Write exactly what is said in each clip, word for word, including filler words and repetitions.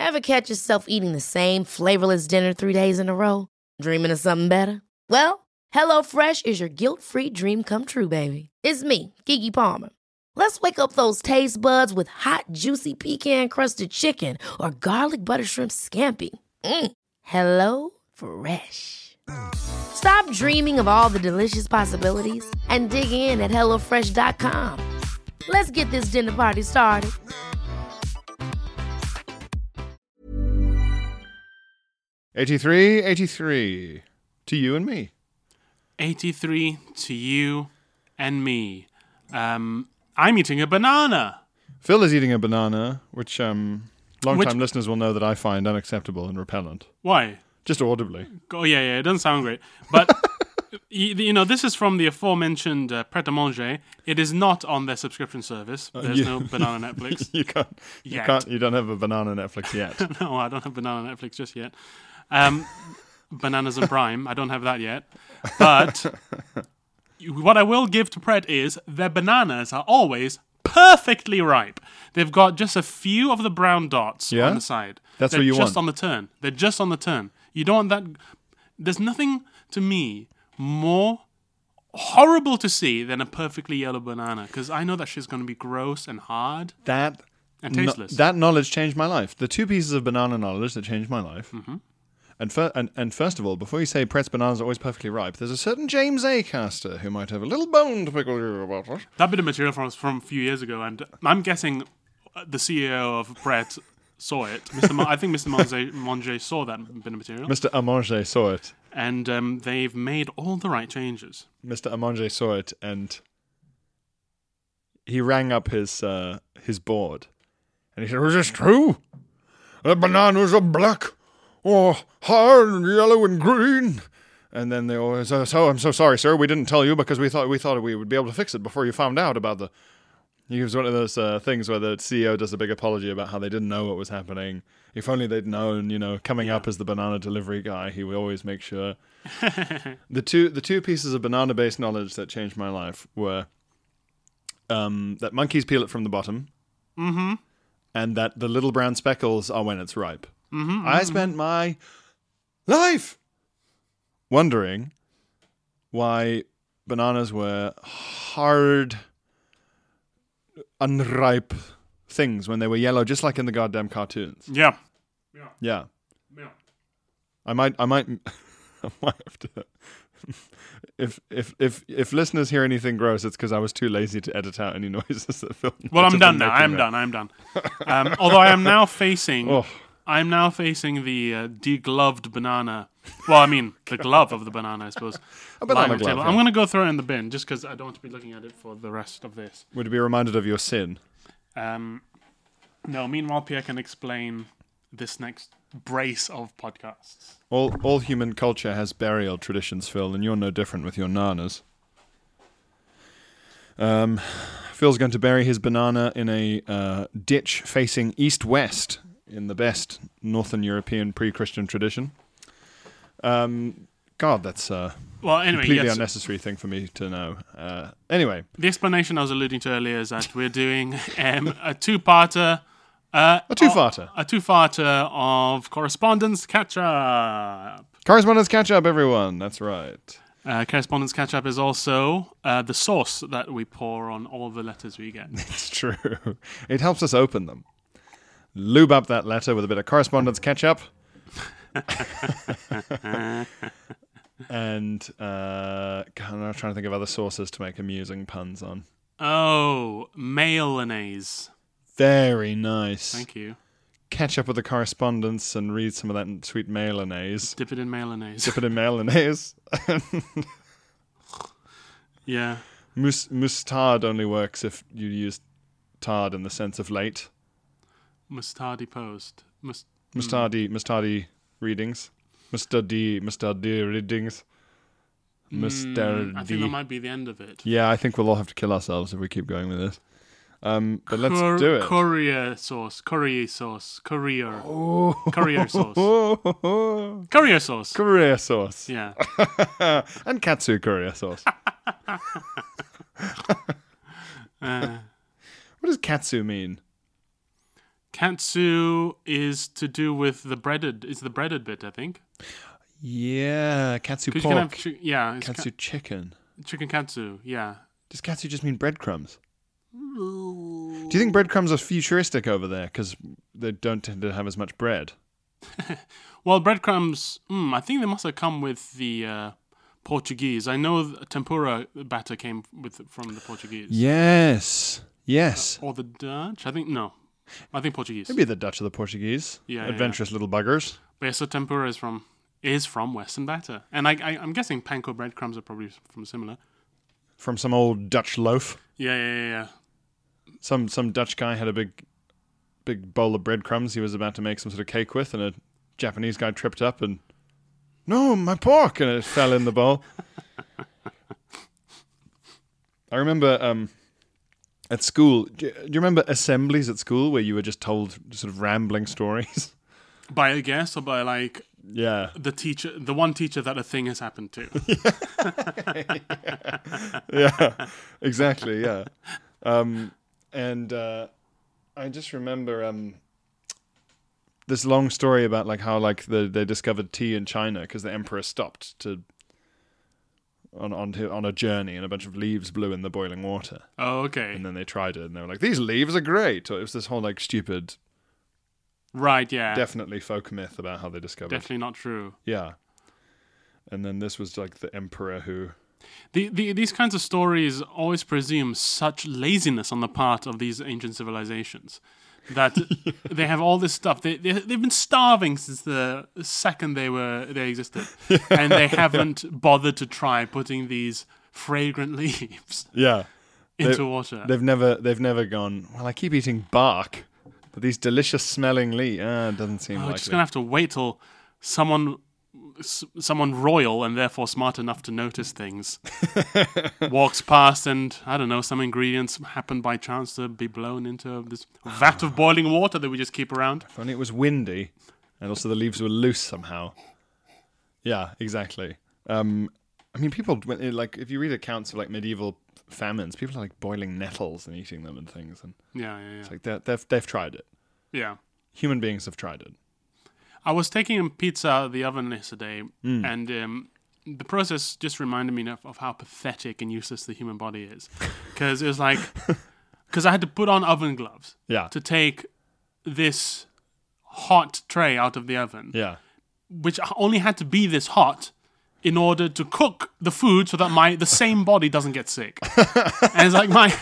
Ever catch yourself eating the same flavorless dinner three days in a row? Dreaming of something better? Well, HelloFresh is your guilt-free dream come true, baby. It's me, Keke Palmer. Let's wake up those taste buds with hot, juicy pecan-crusted chicken or garlic butter shrimp scampi. Mm. Hello Fresh. Stop dreaming of all the delicious possibilities and dig in at hello fresh dot com. Let's get this dinner party started. eighty-three, eighty-three. To you and me. eighty-three to you and me. Um, I'm eating a banana. Phil is eating a banana, which um, long-time Which- listeners will know that I find unacceptable and repellent. Why? Just audibly. Oh, yeah, yeah, it doesn't sound great. But, you, you know, this is from the aforementioned uh, Pret a Manger. It is not on their subscription service. There's you- no banana Netflix. you can't. You Yet. can't. You don't have a banana Netflix yet. No, I don't have banana Netflix just yet. Um, Bananas and Prime, I don't have that yet. But what I will give to Pret is their bananas are always perfectly ripe. They've got just a few of the brown dots Yeah? on the side. That's They're what you just want. on the turn. They're just on the turn. You don't want that. There's nothing to me more horrible to see than a perfectly yellow banana, because I know that shit's going to be gross and hard That and no- tasteless. that knowledge changed my life. The two pieces of banana knowledge that changed my life. Mm-hmm. And, fir- and and first of all, before you say Pret's bananas are always perfectly ripe, there's a certain James Acaster who might have a little bone to pickle you about it. That bit of material from from a few years ago, and I'm guessing the C E O of Pret saw it. Mister Mo- I think Mister Monge, Monge saw that bit of material, Mister Amonge saw it. and um, they've made all the right changes. Mister Amonge saw it, and he rang up his uh, his board, and he said, "Was this true? The bananas are black, or hard and yellow and green." And then they always, uh, "So I'm so sorry, sir. We didn't tell you because we thought we thought we would be able to fix it before you found out about the." He was one of those uh, things where the C E O does a big apology about how they didn't know what was happening. If only they'd known, you know, coming up as the banana delivery guy, he would always make sure. the two the two pieces of banana-based knowledge that changed my life were um, that monkeys peel it from the bottom, Mm-hmm. and that the little brown speckles are when it's ripe. Mm-hmm, I spent my life wondering why bananas were hard, unripe things when they were yellow, just like in the goddamn cartoons. Yeah. Yeah, Yeah. I might, I might, I might have to. If if if if listeners hear anything gross, it's because I was too lazy to edit out any noises that Phil. Well, might I'm have done been now. making I'm there. done. I'm done. Um, although I am now facing, Oh. I'm now facing the uh, degloved banana. Well, I mean the glove of the banana, I suppose. A banana lying on the glove, table. yeah. I'm going to go throw it in the bin just because I don't want to be looking at it for the rest of this. Would be reminded of your sin. Um, no. Meanwhile, Pierre can explain this next brace of podcasts. All all human culture has burial traditions, Phil, and you're no different with your nanas. Um, Phil's going to bury his banana in a uh, ditch facing east-west in the best Northern European pre-Christian tradition. Um, God, that's a Well, anyway, completely yes, unnecessary thing for me to know. Uh, anyway, the explanation I was alluding to earlier is that we're doing um, a two-parter. Uh, a two-farter. A two-farter of correspondence catch-up. Correspondence catch-up, everyone. That's right. Uh, correspondence catch-up is also uh, the sauce that we pour on all the letters we get. It's true. It helps us open them. Lube up that letter with a bit of correspondence ketchup. and uh, God, I'm trying to think of other sauces to make amusing puns on. Oh, mayonnaise. Very nice. Thank you. Catch up with the correspondence and read some of that sweet mayonnaise. Dip it in mayonnaise. Dip it in mayonnaise. Yeah. Mus- mustard only works if you use tard in the sense of late. Mustardy post. Must- Mustardy, mustardy readings. Mustardy, mustardy readings. Mustardy. Mm, I think that might be the end of it. Yeah, I think we'll all have to kill ourselves if we keep going with this. Um, but let's Cor- do it. Courier sauce. Courier sauce. Courier. Oh. Courier sauce. Courier sauce. Korea sauce. Yeah. And katsu Korea sauce. Uh, What does katsu mean? Katsu is to do with the breaded. Is the breaded bit, I think. Yeah, katsu 'Cause you can have pork. chi- yeah, it's Katsu chicken. ca- chicken katsu. Yeah. Does katsu just mean breadcrumbs? Do you think breadcrumbs are futuristic over there because they don't tend to have as much bread? Well, breadcrumbs. Mm, I think they must have come with the uh, Portuguese. I know the tempura batter came with from the Portuguese. Yes. Yes. Or the Dutch. I think no. I think Portuguese. Maybe the Dutch or the Portuguese. Yeah, yeah, Adventurous little buggers. But yeah, so tempura is from is from Western batter, and I, I I'm guessing panko breadcrumbs are probably from similar. From some old Dutch loaf. Yeah, yeah, yeah. yeah. Some some Dutch guy had a big big bowl of breadcrumbs he was about to make some sort of cake with, and a Japanese guy tripped up and, no, my pork, and it fell in the bowl. I remember um, at school, do you, do you remember assemblies at school where you were just told sort of rambling stories? By a guess or by like Yeah. the teacher, the one teacher that a thing has happened to. Yeah, exactly, yeah. Um, and uh, I just remember um, this long story about like how like the, they discovered tea in China because the emperor stopped to on on to, on a journey and a bunch of leaves blew in the boiling water, Oh, okay. and then they tried it and they were like, these leaves are great. Or it was this whole like stupid, Right, yeah. definitely folk myth about how they discovered. Definitely not true. Yeah. And then this was like the emperor who. The, the These kinds of stories always presume such laziness on the part of these ancient civilizations that they have all this stuff. They, they they've been starving since the second they were they existed, and they haven't bothered to try putting these fragrant leaves Yeah. into They- water. They've never they've never gone, well, I keep eating bark, but these delicious smelling leaves, ah, it doesn't seem Oh, we're like just it. gonna have to wait till someone, s- someone royal and therefore smart enough to notice things, walks past, and I don't know, some ingredients happen by chance to be blown into this vat of boiling water that we just keep around. If only it was windy, and also the leaves were loose somehow. Yeah, exactly. Um, I mean, people when- like if you read accounts of like medieval famines, people are like boiling nettles and eating them and things, and Yeah, yeah, yeah. it's like they're, they've they've tried it. yeah. Human beings have tried it. I was taking a pizza out of the oven yesterday, Mm. and um, the process just reminded me of, of how pathetic and useless the human body is. Because it was like, because I had to put on oven gloves Yeah, to take this hot tray out of the oven, yeah. which only had to be this hot in order to cook the food so that my the same body doesn't get sick. And it's like my.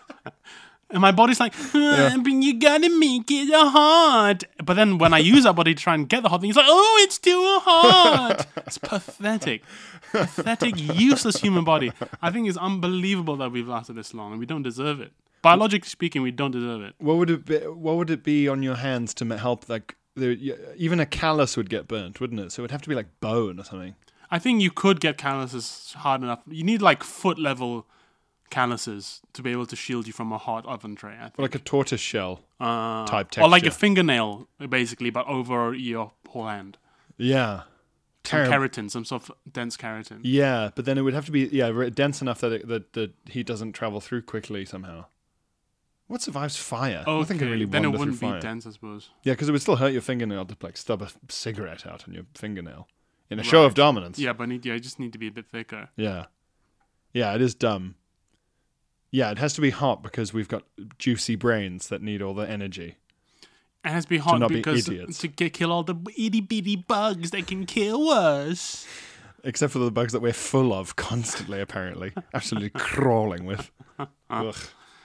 And my body's like, "Uh, but you gotta make it hot. But then when I use that body to try and get the hot thing, it's like, oh, it's too hot. It's pathetic. Pathetic, useless human body. I think it's unbelievable that we've lasted this long and we don't deserve it. Biologically speaking, we don't deserve it. What would it be? What would it be on your hands to ma- help? Like, the, y- even a callus would get burnt, wouldn't it? So it would have to be like bone or something. I think you could get calluses hard enough. You need like foot level calluses to be able to shield you from a hot oven tray. I think. Or like a tortoise shell Uh, type or like a texture. fingernail, basically, but over your whole hand. Yeah. Some Terrible. keratin, some sort of dense keratin. Yeah, but then it would have to be yeah re- dense enough that it, that the heat doesn't travel through quickly somehow. What survives fire? Okay, Nothing can really then it wander wouldn't through be fire. dense, I suppose. Yeah, because it would still hurt your fingernail to like stub a cigarette out on your fingernail in a show of Right. dominance. Yeah, but need, yeah, I just need to be a bit thicker. yeah, yeah. It is dumb. Yeah, it has to be hot because we've got juicy brains that need all the energy. It has to be hot not be because idiots. to get, kill all the itty bitty bugs that can kill us. Except for the bugs that we're full of constantly, apparently. Absolutely crawling with. Ugh.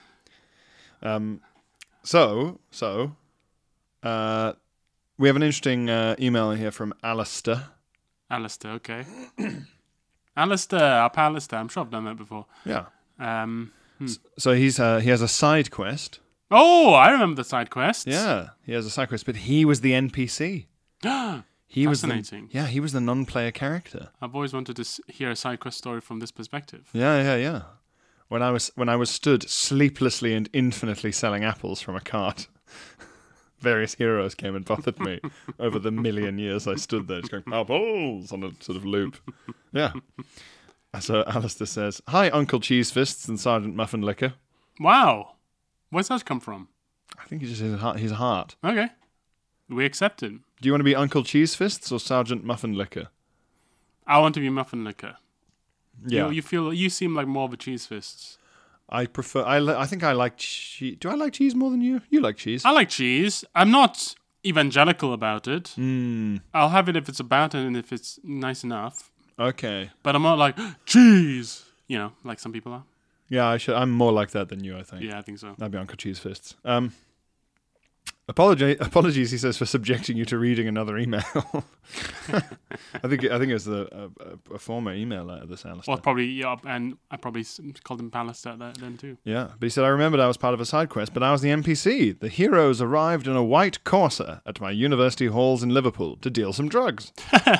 Um, so, so, uh, we have an interesting uh, email here from Alistair. Alistair, okay. Alistair, up Alistair. I'm sure I've done that before. Yeah. Um, So he's uh, he has a side quest. oh, I remember the side quests. Yeah, he has a side quest, but he was the N P C. He was the, Fascinating. yeah, he was the non-player character. I've always wanted to s- hear a side quest story from this perspective. Yeah, yeah, yeah. When I was when I was stood sleeplessly and infinitely selling apples from a cart, various heroes came and bothered me over the million years I stood there, just going apples on a sort of loop. Yeah. So Alistair says, "Hi, Uncle Cheese Fists and Sergeant Muffin Liquor." Wow. Where's that come from? I think he's just his heart. His heart. Okay. We accept it. Do you want to be Uncle Cheese Fists or Sergeant Muffin Liquor? I want to be Muffin Liquor. Yeah. You, you feel you seem like more of a Cheese Fists. I prefer. I, li- I think I like cheese. Do I like cheese more than you? You like cheese. I like cheese. I'm not evangelical about it. Mm, I'll have it if it's about it and if it's nice enough. okay. But I'm not like cheese. You know, like some people are. Yeah, I should. I'm more like that than you, I think. Yeah, I think so. That'd be Uncle Cheese Fists. Um, apology, apologies, he says, for subjecting you to reading another email. I think I think it was the, a, a former email letter, this Alistair. Well, probably, yeah, and I probably s- called him Pallister then too. Yeah, but he said, I remembered I was part of a side quest, but I was the N P C. The heroes arrived in a white Corsa at my university halls in Liverpool to deal some drugs.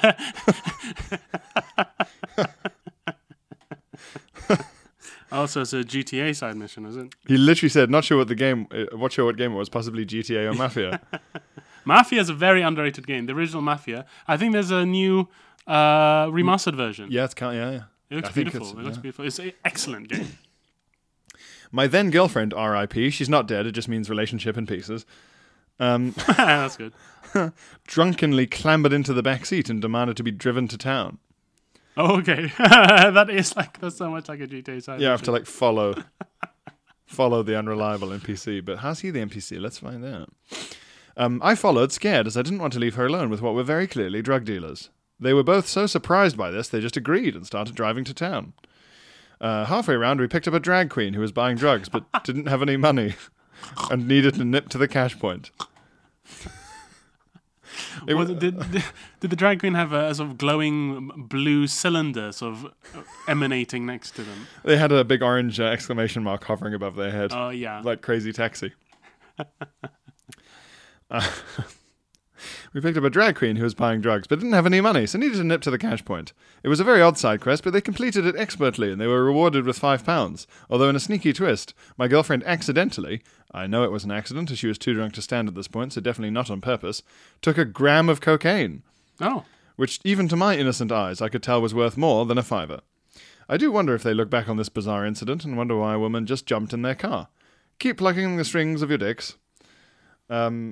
Also, it's a G T A side mission, is it? He literally said, not sure what the game, uh, not sure what game it was, possibly G T A or Mafia. Mafia is a very underrated game. The original Mafia. I think there's a new uh, remastered version. Yeah, it's kind yeah, yeah. It looks I think beautiful. it's- It looks yeah. beautiful. It's an excellent game. My then girlfriend, R I P, she's not dead, it just means relationship in pieces, um, That's good. drunkenly clambered into the back seat and demanded to be driven to town. Oh, okay. That is like, that's so much like a G T A side Yeah, I have to mission. like follow follow the unreliable N P C. But how's he the N P C? Let's find out. Um, I followed, scared, as I didn't want to leave her alone with what were very clearly drug dealers. They were both so surprised by this, they just agreed and started driving to town. Uh, halfway around, we picked up a drag queen who was buying drugs but didn't have any money and needed to nip to the cash point. It Was was, it, did, did did the drag queen have a, a sort of glowing blue cylinder sort of emanating next to them? they had a big orange uh, exclamation mark hovering above their head. Oh, yeah. Like Crazy Taxi. uh, we picked up a drag queen who was buying drugs, but didn't have any money, so needed to nip to the cash point. It was a very odd side quest, but they completed it expertly, and they were rewarded with five pounds. Although in a sneaky twist, my girlfriend accidentally, I know it was an accident, as she was too drunk to stand at this point, so definitely not on purpose, took a gram of cocaine, Oh. which even to my innocent eyes I could tell was worth more than a fiver. I do wonder if they look back on this bizarre incident and wonder why a woman just jumped in their car. Keep plucking the strings of your dicks. Um,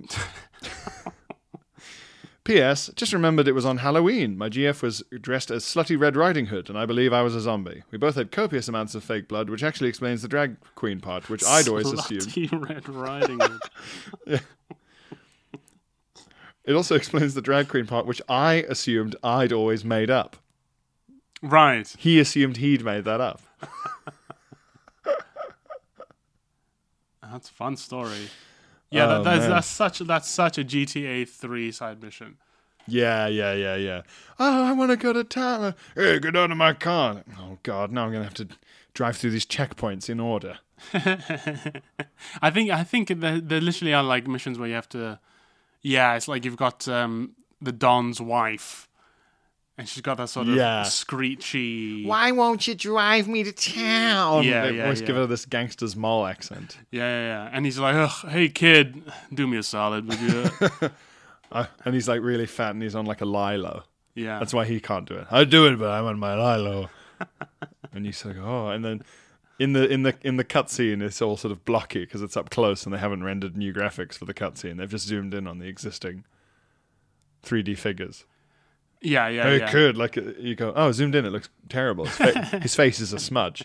P S. Just remembered it was on Halloween. My G F was dressed as Slutty Red Riding Hood, and I believe I was a zombie. We both had copious amounts of fake blood, which actually explains the drag queen part, which I'd always assumed. Slutty Red Riding Hood. It also explains the drag queen part, which I assumed I'd always made up. Right. He assumed he'd made that up. That's a fun story. Yeah, Oh, that, that's, man. that's such that's such a G T A three side mission. Yeah, yeah, yeah, yeah. Oh, I want to go to town. Hey, get out of my car. Oh, God, now I'm going to have to drive through these checkpoints in order. I think I think there, there literally are like missions where you have to. Yeah, it's like you've got um, the Don's wife, and she's got that sort of Yeah. screechy. Why won't you drive me to town? Yeah, they yeah, always yeah. give her this gangster's mall accent. Yeah, yeah, yeah. And he's like, Ugh, "Hey kid, do me a solid, would you?" Uh, and he's like really fat and he's on like a Lilo. Yeah, That's why he can't do it. I do it, but I'm on my Lilo. And you say, oh, and then in the in the in the cutscene, it's all sort of blocky because it's up close and they haven't rendered new graphics for the cutscene. They've just zoomed in on the existing three D figures. yeah, yeah, Hey, yeah. kid, like uh, you go, oh, zoomed in, it looks terrible. His, fa- his face is a smudge.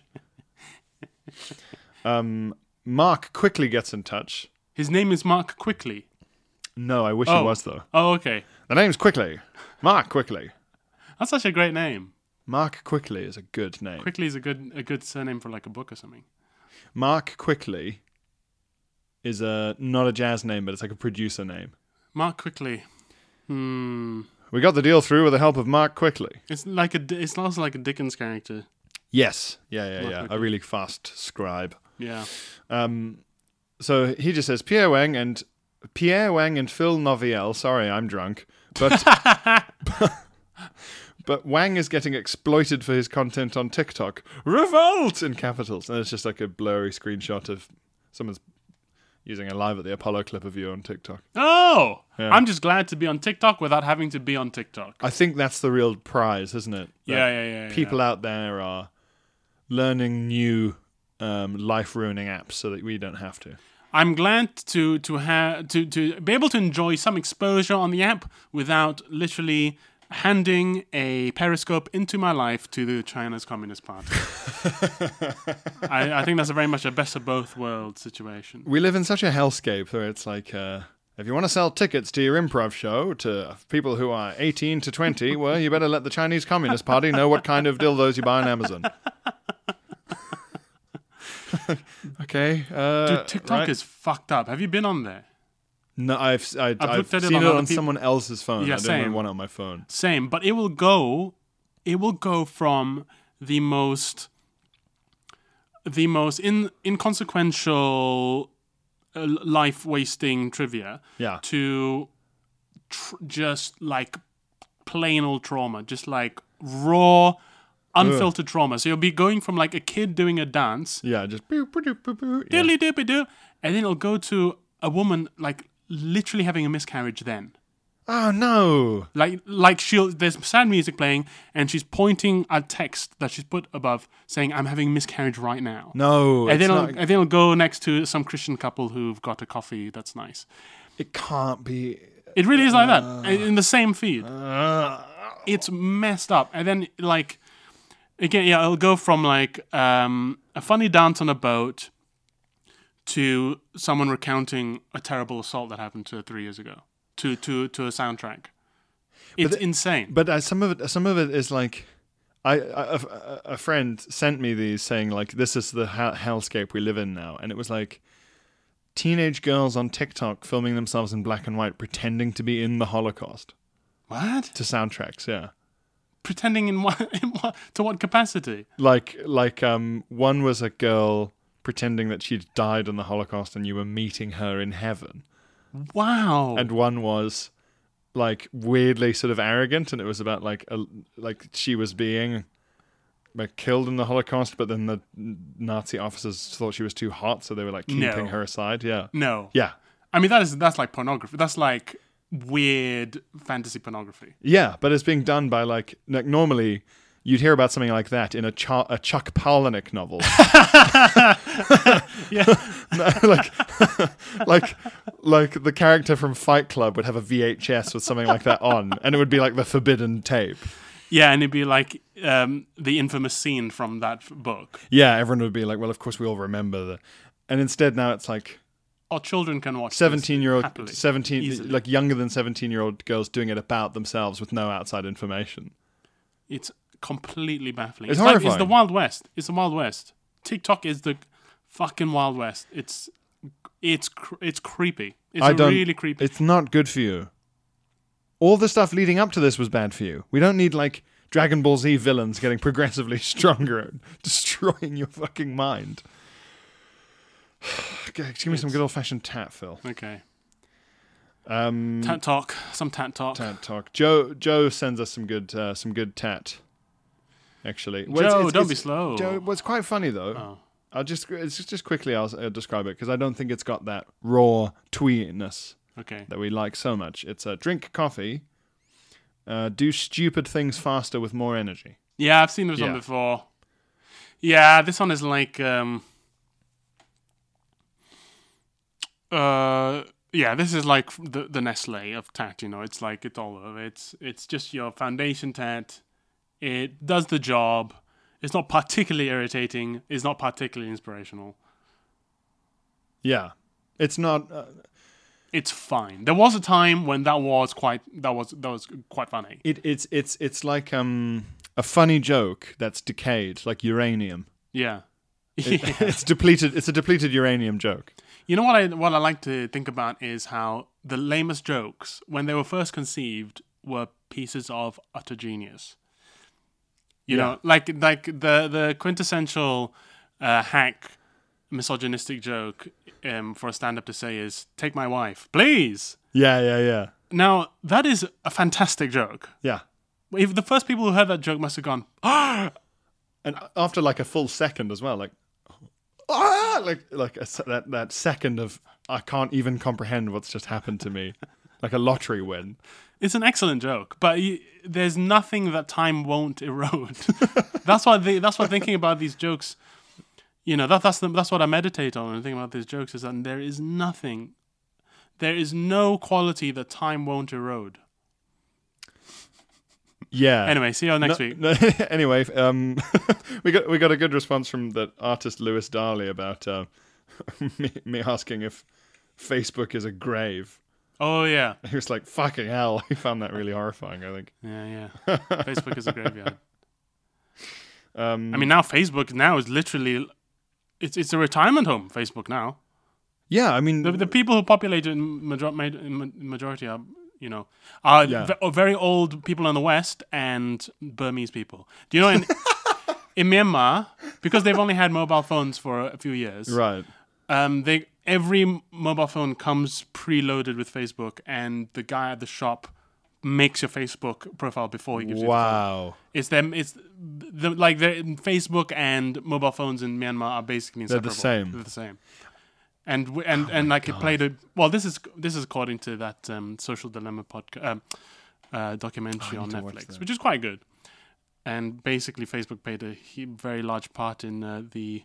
Um, Mark quickly gets in touch. His name is Mark Quickly. No, I wish Oh. he was though. Oh, okay. The name's Quickly. Mark Quickly. That's such a great name. Mark Quickly is a good name. Quickly is a good a good surname for like a book or something. Mark Quickly is a not a jazz name, but it's like a producer name. Mark Quickly. Hmm. We got the deal through with the help of Mark Quickly. It's like a. Di- It's also like a Dickens character. Yes. Yeah, yeah, Mark yeah. Quickly. A really fast scribe. Yeah. Um, so he just says Pierre Wang and Pierre Wang and Phil Noviel. Sorry, I'm drunk, but but Wang is getting exploited for his content on TikTok. Revolt in capitals, and it's just like a blurry screenshot of someone's using a live at the Apollo clip of you on TikTok. Oh, Yeah. I'm just glad to be on TikTok without having to be on TikTok. I think that's the real prize, isn't it? That Yeah, yeah, yeah, yeah. People out there are learning new um, life-ruining apps so that we don't have to. I'm glad to to have to, to be able to enjoy some exposure on the app without literally handing a periscope into my life to the China's Communist Party. I, I think that's a very much a best of both worlds situation. We live in such a hellscape where it's like, uh, if you want to sell tickets to your improv show to people who are eighteen to twenty, well, you better let the Chinese Communist Party know what kind of dildos you buy on Amazon. Okay. Uh, Dude, TikTok right. is fucked up. Have you been on there? No, I've I, I've, I've looked at it seen on it other on peop- someone else's phone. Yeah, I don't same. have one on my phone. Same, but it will go it will go from the most the most in inconsequential uh, life wasting trivia Yeah. to tr- just like plain old trauma, just like raw unfiltered trauma. So you'll be going from like a kid doing a dance, Yeah, just boo, boo, doo, boo, boo. Yeah. diddly dippy doo, and then it'll go to a woman like literally having a miscarriage then. Oh no. Like, like she'll there's sad music playing, and she's pointing at text that she's put above, saying, "I'm having miscarriage right now." No. and it's then it'll, not, and then it'll go next to some Christian couple who've got a coffee that's nice. it can't be. It really is like that in the same feed. Uh, It's messed up, and then like again, yeah, it'll go from like um, a funny dance on a boat to someone recounting a terrible assault that happened to her three years ago. To to to a soundtrack. It's the- insane. But uh, some of it, some of it is like, I, I a, a friend sent me these saying like, this is the hell- hellscape we live in now, and it was like, teenage girls on TikTok filming themselves in black and white, pretending to be in the Holocaust What? to soundtracks. Yeah, Pretending in what, in what to what capacity? like like um, one was a girl pretending that she'd died in the Holocaust, and you were meeting her in heaven, Wow. and one was like weirdly sort of arrogant, and it was about like a, like she was being like killed in the Holocaust, but then the Nazi officers thought she was too hot, so they were like keeping No. her aside. Yeah, no. yeah, I mean that is that's like pornography. That's like weird fantasy pornography. yeah. But it's being done by like like normally you'd hear about something like that in a, Ch- a Chuck Palahniuk novel. Yeah. like, like, like the character from Fight Club would have a V H S with something like that on, and it would be like the forbidden tape. Yeah, and it'd be like um, the infamous scene from that f- book. Yeah, everyone would be like, well, of course we all remember the, and instead now it's like Or children can watch this seventeen-year-old, happily, seventeen, easily. like younger than seventeen-year-old girls doing it about themselves with no outside information. It's completely baffling. It's like it's the horrifying. Wild West. It's the Wild West. TikTok is the fucking Wild West. It's it's cr- it's creepy. It's I don't, really creepy. It's not good for you. All the stuff leading up to this was bad for you. We don't need like Dragon Ball Z villains getting progressively stronger and destroying your fucking mind. Okay, give me some It's- good old-fashioned tat, Phil. Okay. Um, Tat talk. Some tat talk. tat talk. Joe Joe sends us some good uh, some good tat. Actually, Well, it's- Joe, it's- don't it's- be slow. Joe, what's quite funny though. Oh. I'll just it's just, just quickly I'll uh, describe it because I don't think it's got that raw tweetness Okay. that we like so much. It's uh, drink coffee, uh, do stupid things faster with more energy. Yeah, I've seen this Yeah. one before. Yeah, this one is like um uh yeah, this is like the the Nestle of tat, you know. It's like it's all over. It's it's just your foundation tat. It does the job. It's not particularly irritating. It's not particularly inspirational. Yeah, it's not. Uh, It's fine. There was a time when that was quite that was that was quite funny. it it's it's it's like um a funny joke that's decayed, like uranium. Yeah. It- it's depleted. It's a depleted uranium joke. You know what I what I like to think about is how the lamest jokes, when they were first conceived, were pieces of utter genius. You Yeah. know, like like the the quintessential uh, hack misogynistic joke um, for a stand-up to say is "Take my wife, please." Yeah, yeah, yeah, Now that is a fantastic joke. yeah. If the first people who heard that joke must have gone, "Ah!" And after like a full second as well, like, ah, like like a, se- that that second of I can't even comprehend what's just happened to me, like a lottery win. It's an excellent joke, but y there's nothing that time won't erode. that's why they, that's why thinking about these jokes, you know, that that's the, that's what I meditate on and think about these jokes is that there is nothing, there is no quality that time won't erode. Yeah. Anyway, see you next No- week. no- anyway, um, we got we got a good response from the artist Lewis Darley about uh, me, me asking if Facebook is a grave. Oh yeah, He was like, "Fucking hell!" He found that really horrifying. I think. yeah, yeah. Facebook is a graveyard. Um, I mean, now Facebook now is literally, it's it's a retirement home. Facebook now. yeah. I mean, The, the people who populate it in major, ma- in majority are, you know, are Yeah. ve- are very old people in the West and Burmese people. Do you know in in Myanmar, because they've only had mobile phones for a few years, right. um, they every m- mobile phone comes preloaded with Facebook, and the guy at the shop makes your Facebook profile before he gives you the phone. Wow. It's them. It's the like the Facebook and mobile phones in Myanmar are basically They're the inseparable. same. They're the same. And w- and and like it played a well. This is this is according to that um, Social Dilemma podcast um, uh, documentary I on need to watch Netflix, that. which is quite good. And basically, Facebook played a he- very large part in uh, the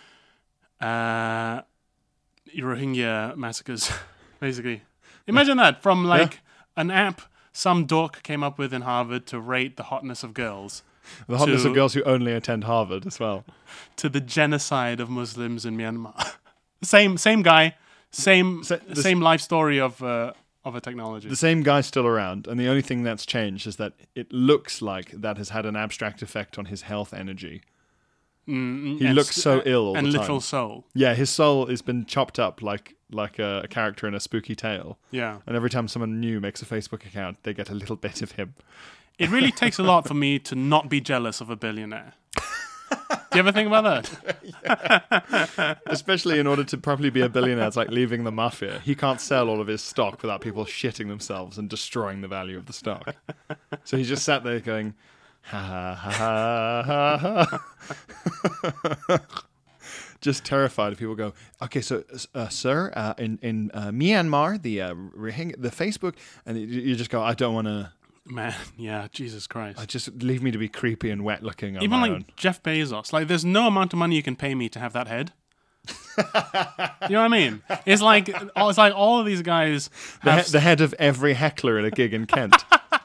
uh, Rohingya massacres. Basically, imagine that from like an app some dork came up with in Harvard to rate the hotness of girls, The hotness to- of girls who only attend Harvard as well. to the genocide of Muslims in Myanmar. same same guy, same So this- same life story of uh, of a technology. The same guy's still around, and the only thing that's changed is that it looks like that has had an abstract effect on his health energy. Mm, He and looks s- so ill all and the literal time. soul. Yeah, his soul has been chopped up like like a, a character in a spooky tale. Yeah, And every time someone new makes a Facebook account, they get a little bit of him. it really takes a lot for me to not be jealous of a billionaire. Do you ever think about that? Especially in order to properly be a billionaire, it's like leaving the mafia. He can't sell all of his stock without people shitting themselves and destroying the value of the stock. So he just sat there going, ha ha ha ha ha. Just terrified if people go, okay, so, uh, sir, uh, in, in uh, Myanmar, the uh, Rohingya- the Facebook, and you, you just go, I don't want to, Man, yeah, Jesus Christ. I just leave me to be creepy and wet looking on Even my like own. Jeff Bezos, like there's no amount of money you can pay me to have that head. You know what I mean? It's like it's like all of these guys The, have he- the head of every heckler at a gig in Kent.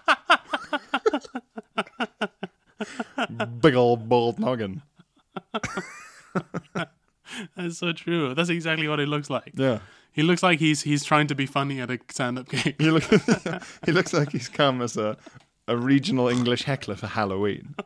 Big old bald noggin. That's so true. That's exactly what it looks like. Yeah. He looks like he's he's trying to be funny at a stand-up gig. He, look, he looks like he's come as a, a regional English heckler for Halloween.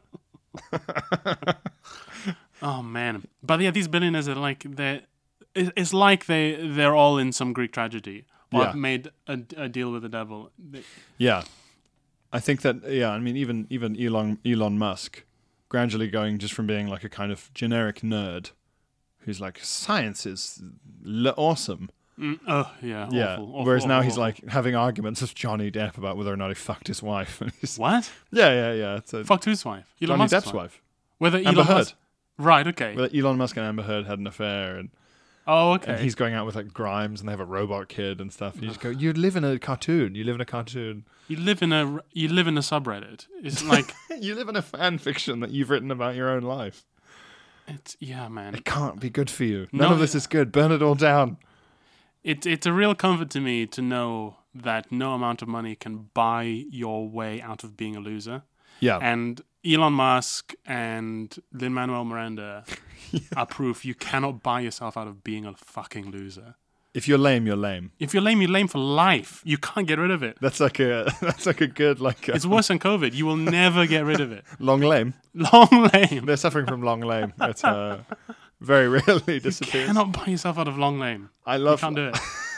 Oh man! But yeah, these billionaires are like they. It's like they they're all in some Greek tragedy or Yeah. have made a, a deal with the devil. They- Yeah. I think that, yeah, I mean, even even Elon Elon Musk gradually going just from being like a kind of generic nerd who's like, science is l- awesome. Mm, oh yeah, Yeah. awful, awful, Whereas now awful, he's awful. like having arguments with Johnny Depp about whether or not he fucked his wife. And he's, what? yeah, yeah, yeah. It's a, Fucked whose wife? Elon Johnny Musk's Depp's wife. Whether Amber Elon Heard. Musk- Right. Okay. Whether Elon Musk and Amber Heard had an affair, and, oh, and okay. he's going out with like Grimes, and they have a robot kid and stuff. And you just go, you live in a cartoon. You live in a cartoon. You live in a you live in a subreddit. It's like You live in a fan fiction that you've written about your own life. it's yeah, man. It can't be good for you. None No, of this is good. Burn it all down. It's it's a real comfort to me to know that no amount of money can buy your way out of being a loser. Yeah. And Elon Musk and Lin-Manuel Miranda are proof you cannot buy yourself out of being a fucking loser. If you're lame, you're lame. If you're lame, you're lame for life. You can't get rid of it. That's like a that's like a good like a It's worse than COVID. You will never get rid of it. long lame. Long lame. They're suffering from long lame. It's uh, very rarely disappears. Cannot buy yourself out of long lame. I You love can't do it.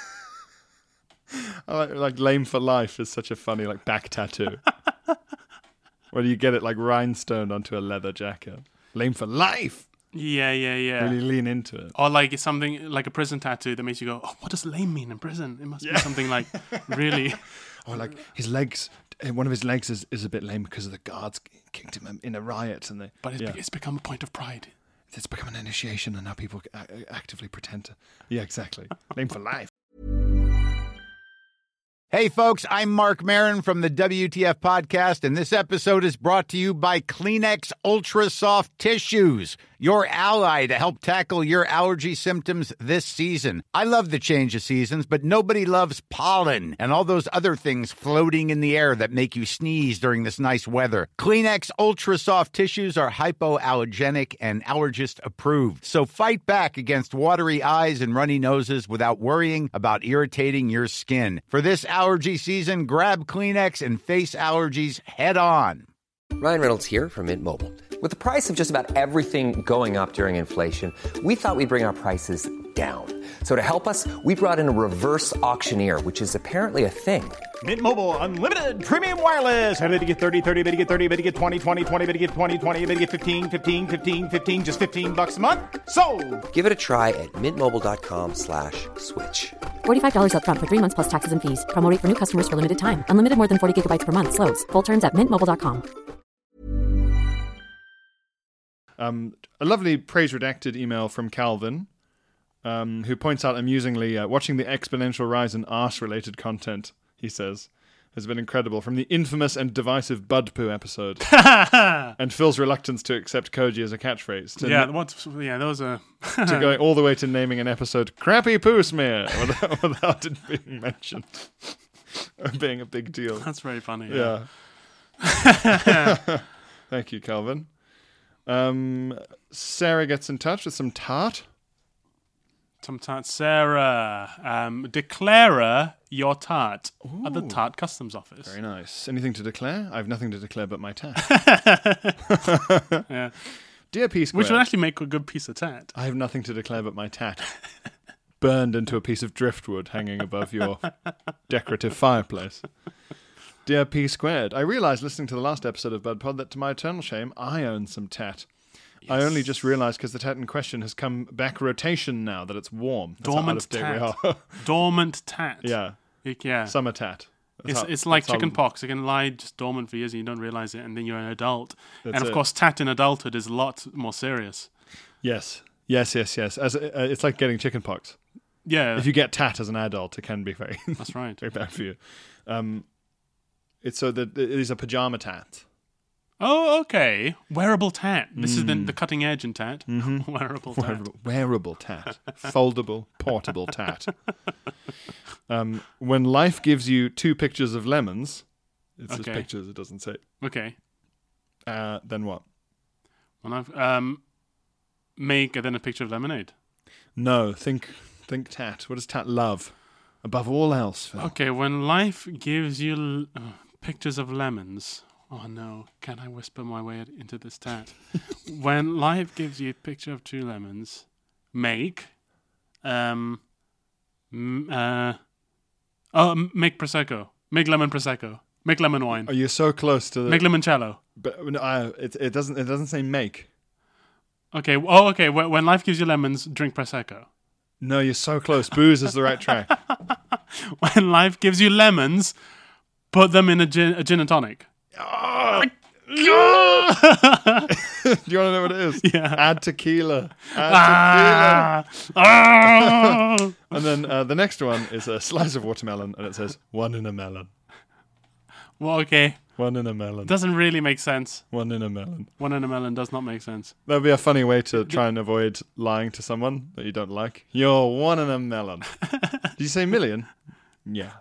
I like, like lame for life is such a funny like back tattoo. Where you get it like rhinestoned onto a leather jacket. Lame for life. Yeah, yeah, yeah. Really lean into it. Or like it's something like a prison tattoo that makes you go, oh, what does lame mean in prison? It must be something like really. Or like his legs, eh, one of his legs is, is a bit lame because of the guards kicked him in a riot, and they. But it's, yeah. be- it's become a point of pride. It's become an initiation, and now people a- actively pretend to. Yeah, exactly. Lame for life. Hey, folks, I'm Mark Maron from the W T F Podcast, and this episode is brought to you by Kleenex Ultra Soft Tissues, your ally to help tackle your allergy symptoms this season. I love the change of seasons, but nobody loves pollen and all those other things floating in the air that make you sneeze during this nice weather. Kleenex Ultra Soft Tissues are hypoallergenic and allergist approved, so fight back against watery eyes and runny noses without worrying about irritating your skin. For this allergy season, grab Kleenex and face allergies head on. Ryan Reynolds here from Mint Mobile. With the price of just about everything going up during inflation, we thought we'd bring our prices down. So to help us, we brought in a reverse auctioneer, which is apparently a thing. Mint Mobile Unlimited Premium Wireless. How to get thirty, thirty, how to get thirty, how to get twenty, twenty, twenty, how to get twenty, twenty, how to get fifteen, fifteen, fifteen, fifteen, just fifteen bucks a month? Sold! Give it a try at mintmobile.com slash switch. forty-five dollars up front for three months plus taxes and fees. Promo rate for new customers for limited time. Unlimited more than forty gigabytes per month. Slows full terms at mint mobile dot com. Um, a lovely praise-redacted email from Calvin, um, who points out amusingly, uh, watching the exponential rise in arse-related content, he says, has been incredible, from the infamous and divisive Bud Poo episode, and Phil's reluctance to accept Koji as a catchphrase, to, Yeah, na- what, yeah, those are... to going all the way to naming an episode Crappy Poo Smear, without, without it being mentioned, or being a big deal. That's very funny. Yeah. Thank you, Calvin. Um, Sarah gets in touch with some tart. Some tart. Sarah, um, declare your tart at the Tart Customs Office. Very nice. Anything to declare? I have nothing to declare but my tat. Yeah. Dear P Squared, Which would actually make a good piece of tat. I have nothing to declare but my tat. Burned into a piece of driftwood hanging above your decorative fireplace. Dear P Squared, I realised listening to the last episode of Bud Pod that to my eternal shame, I own some tat. Yes. I only just realised because the tat in question has come back rotation now that it's warm. That's Dormant how out of date we tat. are. Dormant tat. Yeah. Like, yeah. Summer tat. That's It's, how- it's like that's how- chicken pox. It can lie just dormant for years and you don't realise it, and then you're an adult. That's and of it. course, tat in adulthood is a lot more serious. Yes. Yes, yes, yes. As uh, it's like getting chicken pox. Yeah. If you get tat as an adult, it can be very, That's right. very bad for you. Um, it's so that it is a pajama tat. Oh, okay. Wearable tat. This is the, the cutting edge in tat. Mm-hmm. Wearable tat. Wearable, wearable tat. Foldable, portable tat. Um, when life gives you two pictures of lemons, it's just Okay. pictures, it doesn't say. Okay. Uh, then what? When I've um, make and then a picture of lemonade. No, think think tat. What does tat love? Above all else, Phil. Okay, when life gives you l- uh, pictures of lemons. Oh no, can I whisper my way into this tat? When life gives you a picture of two lemons, make, um, m- uh, oh, m- make prosecco, make lemon prosecco, make lemon wine, Are you so close to the... make limoncello. But no, uh, it, it doesn't it doesn't say make. Okay, oh okay. When, when life gives you lemons, drink prosecco. No, you're so close. Booze is the right track. When life gives you lemons, put them in a gin, a gin and tonic. Oh, Do you want to know what it is? Yeah. Add tequila. Add Ah! Ah! tequila. And then uh, the next one is a slice of watermelon, and it says one in a melon. Well, okay. One in a melon. Doesn't really make sense. One in a melon. One in a melon does not make sense. That would be a funny way to try and avoid lying to someone that you don't like. You're one in a melon. Did you say million? Yeah.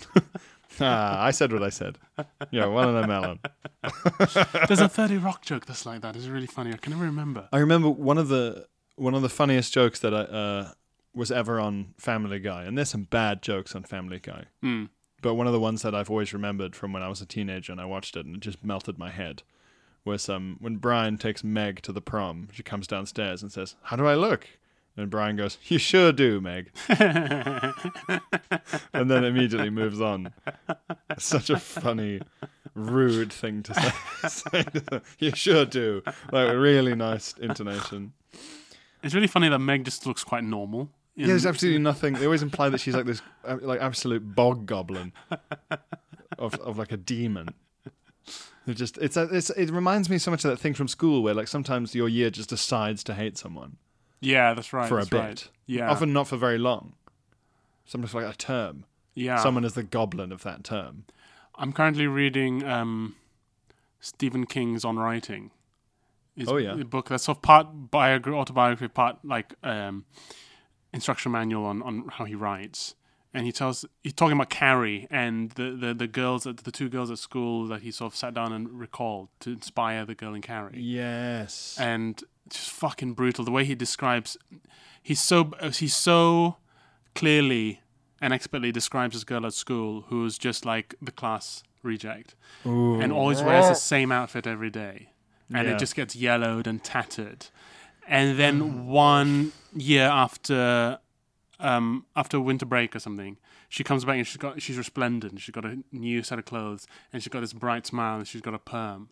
ah, I said what I said. You're one in a melon. There's a thirty Rock joke that's like that. It's really funny. I can never remember. I remember one of the one of the funniest jokes that I uh, was ever on Family Guy, and there's some bad jokes on Family Guy. Mm. But one of the ones that I've always remembered from when I was a teenager and I watched it and it just melted my head was um, when Brian takes Meg to the prom. She comes downstairs and says, "How do I look?" And Brian goes, "You sure do, Meg." And then immediately moves on. It's such a funny, rude thing to say. say to them. You sure do. Like a really nice intonation. It's really funny that Meg just looks quite normal. Yeah, there's absolutely nothing. They always imply that she's like this, uh, like absolute bog goblin of of like a demon. It just it's, a, it's it reminds me so much of that thing from school where like sometimes your year just decides to hate someone Yeah, that's right. for a that's bit. Right. Yeah. Often not for very long. Sometimes for like a term. Yeah. someone as the goblin of that term. I'm currently reading um, Stephen King's On Writing. His Oh, yeah. a book that's sort of part biogra- autobiography, part like um, instruction manual on, on how he writes. And he tells he's talking about Carrie and the, the, the girls at the two girls at school that he sort of sat down and recalled to inspire the girl in Carrie. Yes. And just fucking brutal the way he describes. He's so he's so clearly and expertly describes this girl at school who's just like the class reject and always wears the same outfit every day. And Yeah. it just gets yellowed and tattered. And then one year after um, after winter break or something, she comes back and she's got she's resplendent. She's got a new set of clothes and she's got this bright smile and she's got a perm.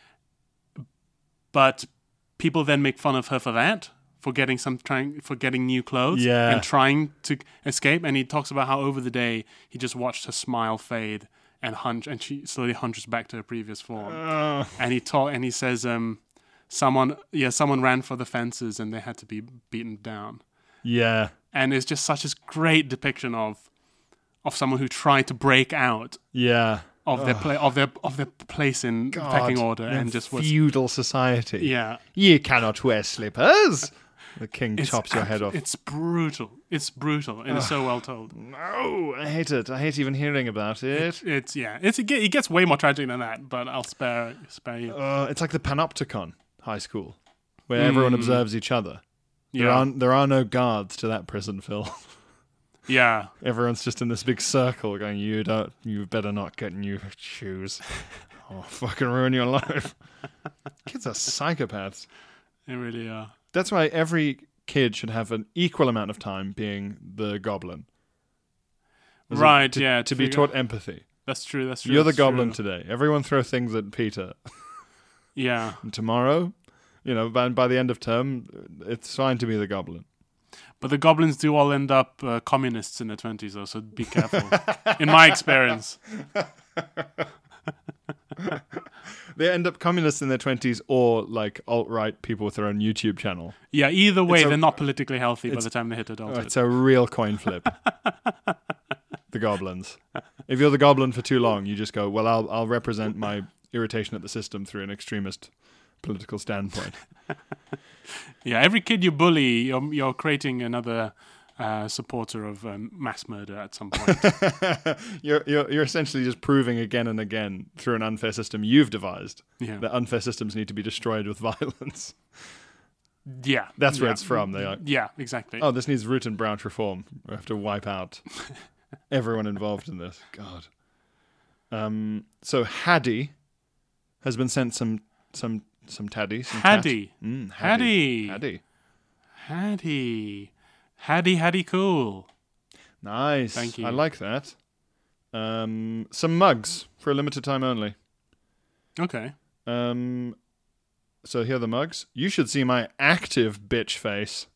But people then make fun of her for that, for getting some trying for getting new clothes Yeah. and trying to escape. And he talks about how over the day he just watched her smile fade and hunch, and she slowly hunches back to her previous form. And he talk and he says, um, someone yeah, someone ran for the fences and they had to be beaten down. Yeah. And it's just such a great depiction of of someone who tried to break out Yeah. of their pla- of their of their place in the pecking order in and just was feudal society. yeah. You cannot wear slippers. The king It's chops your head abs- off. It's brutal. It's brutal, and it's so well told. No, I hate it. I hate even hearing about it. It's yeah. It's it, get, it gets way more tragic than that, but I'll spare spare you. Uh, it's like the Panopticon High School, where everyone observes each other. There Yeah. aren't there are no guards to that prison, Phil. Yeah, Everyone's just in this big circle going, "You don't. You better not get new shoes. Oh, fucking ruin your life." Kids are psychopaths. they really are. That's why every kid should have an equal amount of time being the goblin. As a- Right, to- yeah, To to be figure- taught empathy. That's true. That's true. You're the that's goblin true. today. Everyone throw things at Peter. Yeah, And tomorrow, you know, by, by the end of term, it's fine to be the goblin. but the goblins do all end up uh, communists in their twenties, though. So be careful. In my experience, They end up communists in their twenties or like alt-right people with their own YouTube channel. yeah. Either way, It's a- they're not politically healthy by it's- the time they hit Oh, adulthood. it's a real coin flip. The goblins. If you're the goblin for too long, you just go, well, I'll I'll represent my irritation at the system through an extremist political standpoint. Yeah, every kid you bully, you're, you're creating another uh, supporter of um, mass murder at some point. you're, you're you're essentially just proving again and again through an unfair system you've devised Yeah. that unfair systems need to be destroyed with violence. Yeah, That's where yeah. it's from. They are, Yeah, exactly. oh, this needs root and branch reform. We have to wipe out everyone involved in this. God. Um. So Haddie has been sent some some some taddy. Some tat. Haddie. Mm, Haddie. Haddie. Haddie. Haddie, Haddie, cool. Nice. Thank you. I like that. Um. Some mugs for a limited time only. Okay. Um. So here are the mugs. You should see my active bitch face.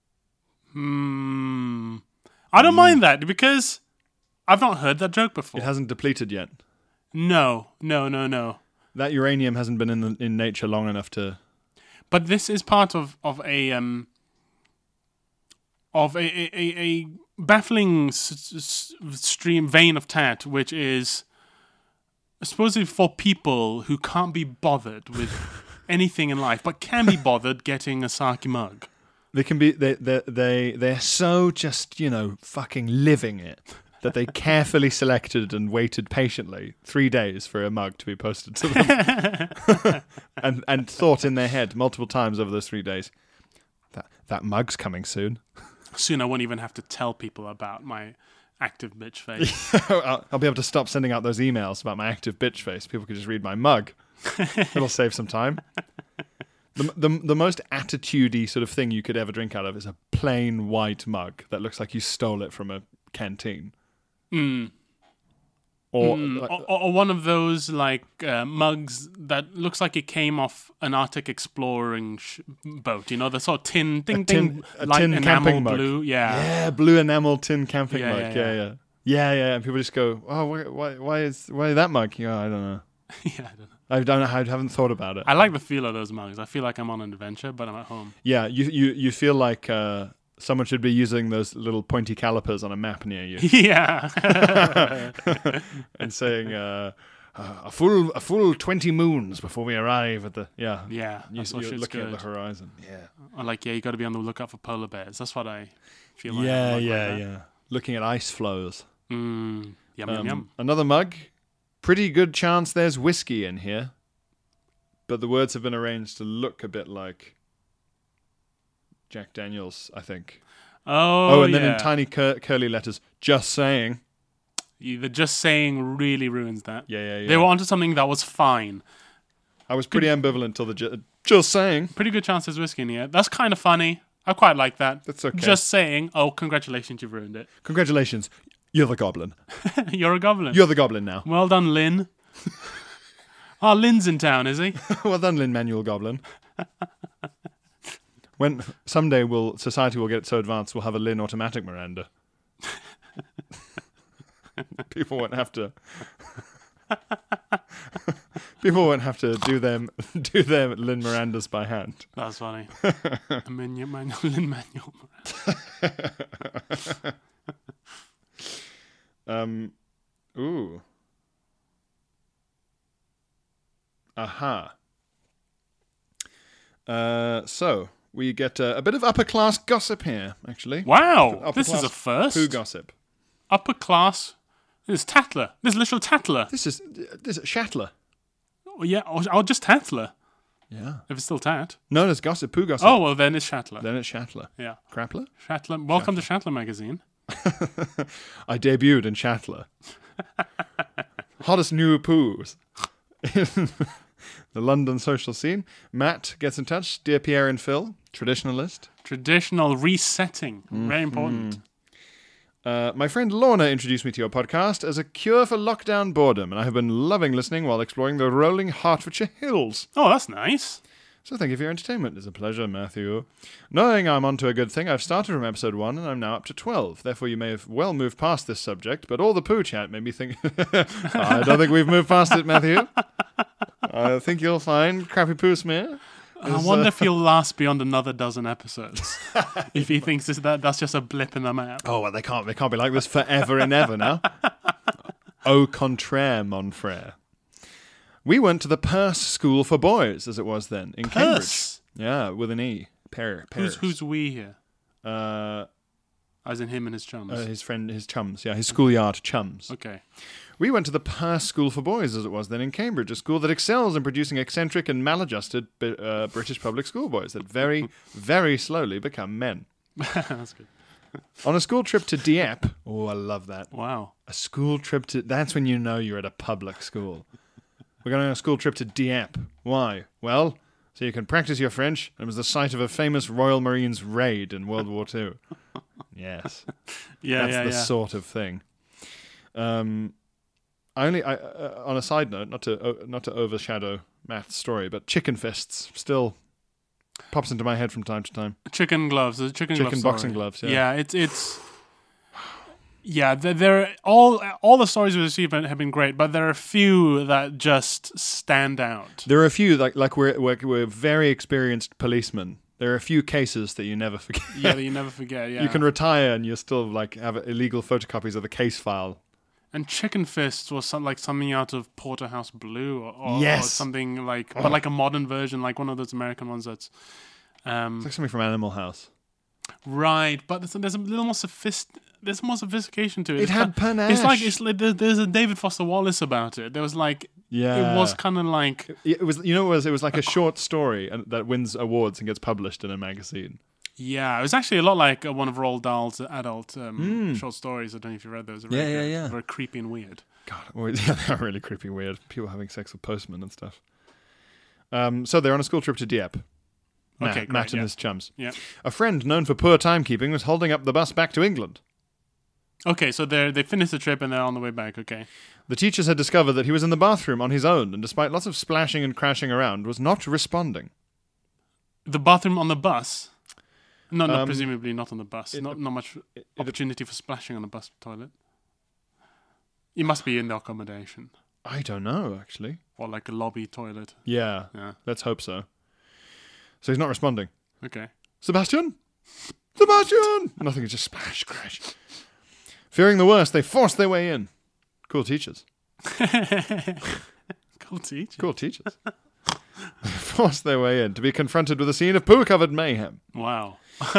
Hmm. I don't mind that because I've not heard that joke before. It hasn't depleted yet. No, no, no, no. That uranium hasn't been in the, in nature long enough to. But this is part of of a um of a a, a, a baffling s- s- stream vein of tat, which is supposedly for people who can't be bothered with anything in life, but can be bothered getting a sake mug. They can be. They they they they're so just you know fucking living it that they carefully selected and waited patiently three days for a mug to be posted to them, and and thought in their head multiple times over those three days that that mug's coming soon. Soon I won't even have to tell people about my active bitch face. I'll, I'll be able to stop sending out those emails about my active bitch face. People can just read my mug. It'll save some time. The, the the most attitudey sort of thing you could ever drink out of is a plain white mug that looks like you stole it from a canteen. Mm. Or, Mm, like- or, or one of those like uh, mugs that looks like it came off an Arctic exploring sh- boat. You know, the sort of tin, ding, a tin, ding, a light tin enamel camping mug. blue. Yeah. yeah, blue enamel tin camping Yeah, mug. yeah, Yeah, yeah. yeah, yeah, yeah. And people just go, "Oh, why, why, why is why that mug?" Yeah, I don't know. yeah, I don't know. I don't know. I haven't thought about it. I like the feel of those mugs. I feel like I'm on an adventure, but I'm at home. Yeah, you you you feel like uh, someone should be using those little pointy calipers on a map near you Yeah. and saying uh, uh, a full a full twenty moons before we arrive at the yeah Yeah, You, that's what you're shit's looking good. at the horizon. Yeah, Or like, yeah, you got to be on the lookout for polar bears. That's what I feel like. yeah, I like yeah, like yeah. Looking at ice flows. that. Mm, yum, yum, Um, yum. Another mug. Pretty good chance there's whiskey in here, but the words have been arranged to look a bit like Jack Daniels, I think. Oh, Oh, and yeah. then in tiny cur- curly letters, just saying. You- The just saying really ruins that. Yeah, yeah, yeah. They were onto something that was fine. I was pretty ambivalent till the ju- just saying. Pretty good chance there's whiskey in here. That's kind of funny. I quite like that. That's okay. Just saying, oh, congratulations, you've ruined it. Congratulations, you're the goblin. You're a goblin. You're the goblin now. Well done, Lynn. Oh, Lynn's in town, is he? Well done, Lin-Manuel Goblin. When someday will society will get so advanced, we'll have a Lin automatic Miranda. People won't have to. People won't have to do them do their Lin Mirandas by hand. That's funny. Manuel, Manuel, Lynn Manuel. Um, ooh. Aha. Uh, so we get uh, a bit of upper class gossip here, actually. Wow, Upper this is class a first. Poo gossip. Upper class. This is Tatler. This is literal Tatler. This is this is Shatler. Oh, yeah, or, or just Tatler, Yeah. if it's still Tat. No, there's gossip. Poo gossip. Oh, well, then it's Shatler. Then it's Shatler. Yeah. Crappler. Shatler. Welcome to Shatler magazine. I debuted in Shatler. Hottest new poos in the London social scene. Matt gets in touch. Dear Pierre and Phil, traditionalist. Traditional resetting. Mm-hmm. Very important. Uh, my friend Lorna introduced me to your podcast as a cure for lockdown boredom, and I have been loving listening while exploring the rolling Hertfordshire hills. Oh, that's nice. So thank you for your entertainment. It's a pleasure, Matthew. Knowing I'm onto a good thing, I've started from episode one, and I'm now up to twelve. Therefore, you may have well moved past this subject, but all the poo chat made me think... I don't think we've moved past it, Matthew. I think you'll find crappy poo smear. I is, wonder uh, if he'll last beyond another dozen episodes. If he thinks this, that that's just a blip in the map. Oh, well, they can't, they can't be like this forever and ever now. Au contraire, mon frère. We went to the Perse School for Boys, as it was then, in Perse? Cambridge. Yeah, with an E. Per, Who's Perse. who's we here? Uh, As in him and his chums. uh, his friend, his chums. Yeah, his schoolyard chums. Okay. We went to the Perse School for Boys, as it was then, in Cambridge, a school that excels in producing eccentric and maladjusted bi- uh, British public school boys that very, very slowly become men. That's good. On a school trip to Dieppe, oh, I love that. Wow. A school trip to, that's when you know you're at a public school. We're going on a school trip to Dieppe. Why? Well, so you can practice your French, and it was the site of a famous Royal Marines raid in World War Two. Yes. Yeah, That's yeah, the yeah. sort of thing. Um, I only, I, uh, on a side note, not to uh, not to overshadow Matt's story, but chicken fists still pops into my head from time to time. Chicken gloves. A chicken, Chicken glove boxing story. gloves, yeah. Yeah, it's it's. Yeah, they're, they're all all the stories we've received have been great, but there are a few that just stand out. There are a few like like we're we're, we're very experienced policemen. There are a few cases that you never forget. Yeah, that you never forget. Yeah, You can retire and you still like have illegal photocopies of the case file. And Chicken Fists was some, like something out of Porterhouse Blue, or, or, Yes. or something like, but like a modern version, like one of those American ones that's. Um, It's like something from Animal House. Right, but there's, there's a little more sophist. There's more sophistication to it. It It's had kind- panache. It's like it's like there- there's a David Foster Wallace about it. There was like Yeah. it was kind of like It was, you know, it was it was like a short story and that wins awards and gets published in a magazine. yeah. It was actually a lot like uh, one of Roald Dahl's adult um, short stories. I don't know if you read those. They're very Hmm. Yeah, yeah, good. yeah. Very creepy and weird. God, well, yeah, they're really creepy, weird. People having sex with postmen and stuff. Um, so they're on a school trip to Dieppe. Matt, Okay, great, Matt and yeah. his chums. Yeah. A friend known for poor timekeeping was holding up the bus back to England. Okay, so they they finished the trip and they're on the way back. Okay. The teachers had discovered that he was in the bathroom on his own, and despite lots of splashing and crashing around, was not responding. The bathroom on the bus. No, no, Um, presumably not on the bus. it- not not much it- opportunity for splashing on the bus toilet. You must be in the accommodation I don't know, actually. or like a lobby toilet. Yeah, Yeah. let's hope so. So he's not responding. Okay. Sebastian? Sebastian! Nothing, just splash, crash. Fearing the worst, they forced their way in. Cool teachers. Cool teacher. Cool teachers. They forced their way in to be confronted with a scene of poo-covered mayhem. Wow.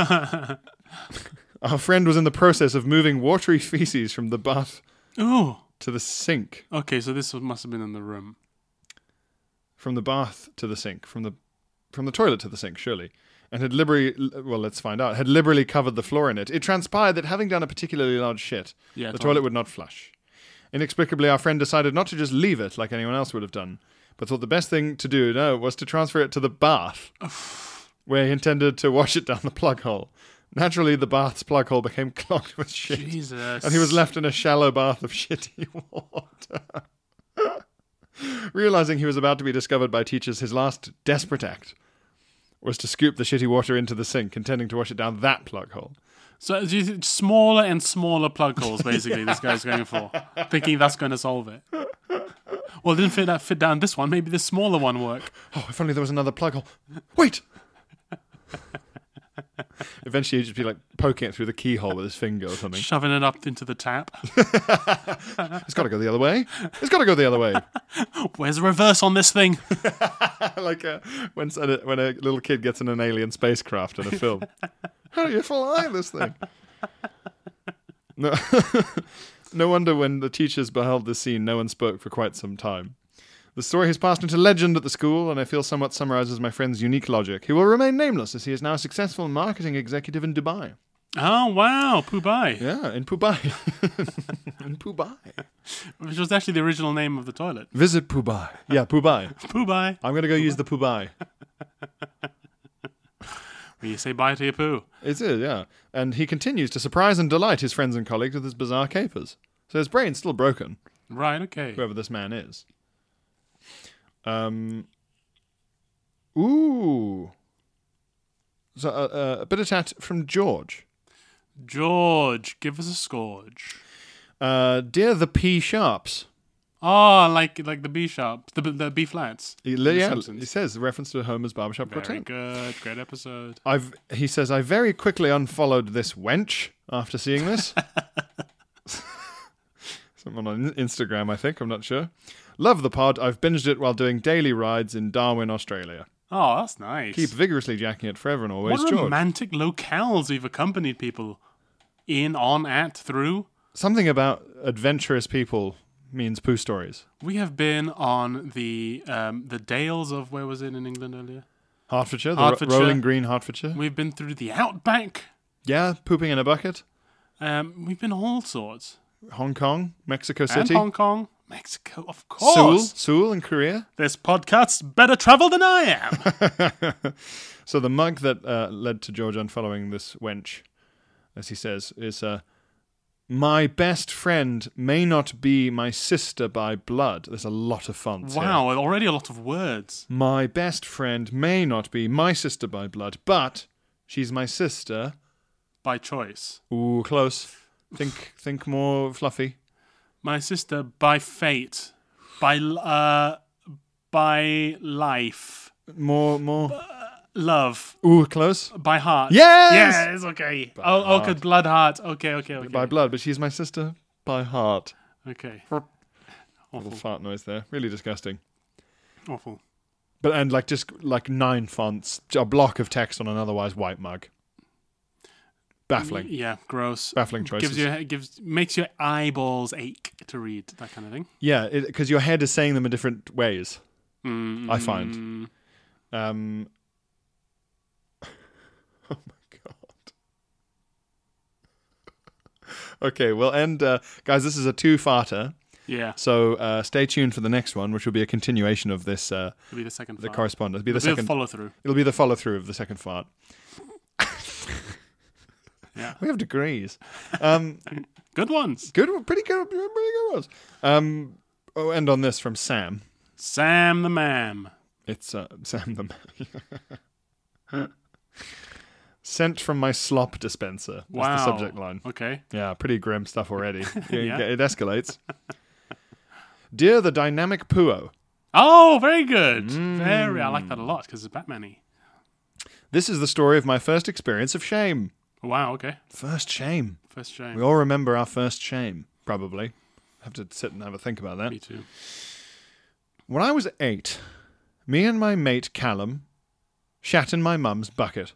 Our friend was in the process of moving watery feces from the bath Ooh. to the sink. Okay, so this must have been in the room. From the bath to the sink. From the from the toilet to the sink, surely. And had liberally, well, let's find out, had liberally covered the floor in it. It transpired that having done a particularly large shit, Yeah, the totally. toilet would not flush. Inexplicably, our friend decided not to just leave it like anyone else would have done, but thought the best thing to do, no, was to transfer it to the bath, where he intended to wash it down the plug hole. Naturally, the bath's plug hole became clogged with shit, Jesus. and he was left in a shallow bath of shitty water. Realizing he was about to be discovered by teachers, his last desperate act was to scoop the shitty water into the sink, intending to wash it down that plug hole. So do you think smaller and smaller plug holes, basically, this guy's going for, thinking that's going to solve it. Well, it didn't fit, that fit down this one. Maybe the smaller one work. Oh, if only there was another plug hole. Wait! Eventually, he'd just be like poking it through the keyhole with his finger or something. Shoving it up into the tap. It's got to go the other way. It's got to go the other way. Where's the reverse on this thing? Like uh, when when a little kid gets in an alien spacecraft in a film. How do you fly this thing? No, no wonder when the teachers beheld this scene, no one spoke for quite some time. The story has passed into legend at the school, and I feel somewhat summarizes my friend's unique logic. He will remain nameless as he is now a successful marketing executive in Dubai. Oh, wow. Pubai. Yeah, in Pubai. In Pubai. Which was actually the original name of the toilet. Visit Pubai. Yeah, Pubai. Pubai. I'm going to go use the Pubai. When you say bye to your poo. It is, yeah. And he continues to surprise and delight his friends and colleagues with his bizarre capers. So his brain's still broken, Right, okay. whoever this man is. Um. Ooh. So uh, uh, a bit of chat from George. George, give us a scourge. Uh, dear the P Sharps. Oh, like like the B sharp, the the B flats. He, The yeah, Simpsons. he says reference to Homer's barbershop Very cartoon. good, great episode. I've he says I very quickly unfollowed this wench after seeing this. Someone on Instagram, I think. I'm not sure. Love the pod. I've binged it while doing daily rides in Darwin, Australia. Oh, that's nice. Keep vigorously jacking it forever and always, what George. romantic locales we've accompanied people in, on, at, through. Something about adventurous people means poo stories. We have been on the um, the Dales of, where was it in England earlier? Hertfordshire, the Hertfordshire. Rolling Green Hertfordshire. We've been through the Outback. Yeah, pooping in a bucket. Um, we've been all sorts. Hong Kong, Mexico And City, Hong Kong, Mexico, of Seoul, course. Seoul in Korea. This podcast's better travel than I am. So the mug that uh, led to George unfollowing this wench, as he says, is uh, my best friend may not be my sister by blood. There's a lot of fonts Wow, here. already a lot of words. My best friend may not be my sister by blood, but she's my sister. By choice. Ooh, close. Think, think more fluffy. My sister by fate. By uh by life. More, more. Love. Ooh, close. By heart. Yes! Yes, okay. oh, heart. okay, blood heart. Okay, okay, okay. By blood, but she's my sister by heart. Okay. Little Awful. fart noise there. Really disgusting. Awful. But and like just like nine fonts, a block of text on an otherwise white mug. Baffling. Yeah, gross. Baffling choices. Gives you gives makes your eyeballs ache to read that kind of thing. Yeah, because your head is saying them in different ways. Mm, I find. Um. Oh my god. Okay, we'll end, uh, guys. This is a two-farter, Yeah, so uh, stay tuned for the next one, which will be a continuation of this. Uh, it'll be the second. the fart. correspondence. It'll be the It'll be a second. follow through. It'll be the follow-through of the second fart. Yeah, We have degrees. Um. good ones. Good, pretty good, pretty good ones. Um, I'll end on this from Sam. Sam the Mam. It's uh, Sam the Sent from my slop dispenser. That's Wow. the subject line. Okay. Yeah, pretty grim stuff already. Yeah, Yeah. It escalates. Dear the dynamic Puo, Oh, very good. Mm. Very. I like that a lot because it's Batman-y. this is the story of my first experience of shame. Wow, okay. First shame. First shame. We all remember our first shame, probably. Have to sit and have a think about that. Me too. When I was eight, me and my mate Callum shat in my mum's bucket.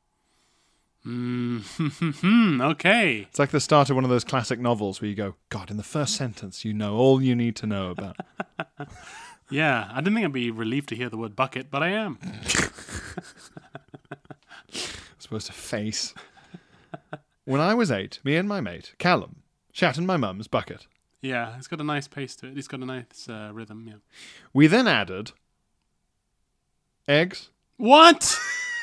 Mm, okay. It's like the start of one of those classic novels where you go, God, in the first sentence, you know all you need to know about. Yeah, I didn't think I'd be relieved to hear the word bucket, but I am. Supposed to face. When I was eight, me and my mate, Callum, shat in my mum's bucket. Yeah, it's got a nice pace to it. It's got a nice uh, rhythm, yeah. We then added eggs. What?